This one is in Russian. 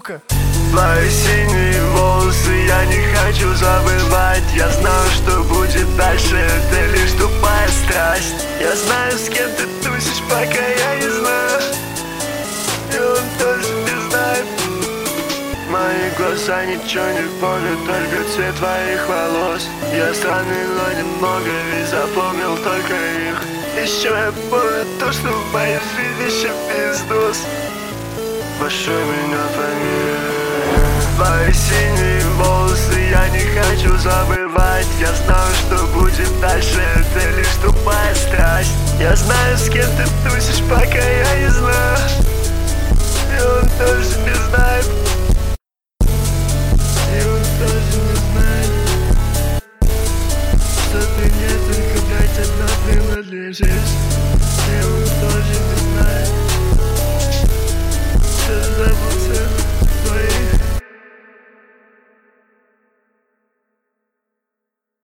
ну-ка. Твои синие волосы я не хочу забывать. Я знаю, что будет дальше, это лишь тупая страсть. Я знаю, с кем ты тусишь, пока я не знаю, и он тоже не знает. Мои глаза ничего не помнят, только цвет твоих волос. Я странный, но немного, ведь запомнил только их. Еще я помню то, что в моей жизни еще пиздос. Пошли меня фамилия. Твои синие волосы я не хочу забывать. Я знаю, что будет дальше, это лишь тупая страсть. Я знаю, с кем ты тусишь, пока я не знаю, и он тоже не знает. И он тоже не знает, что ты мне только, блять, одна принадлежишь.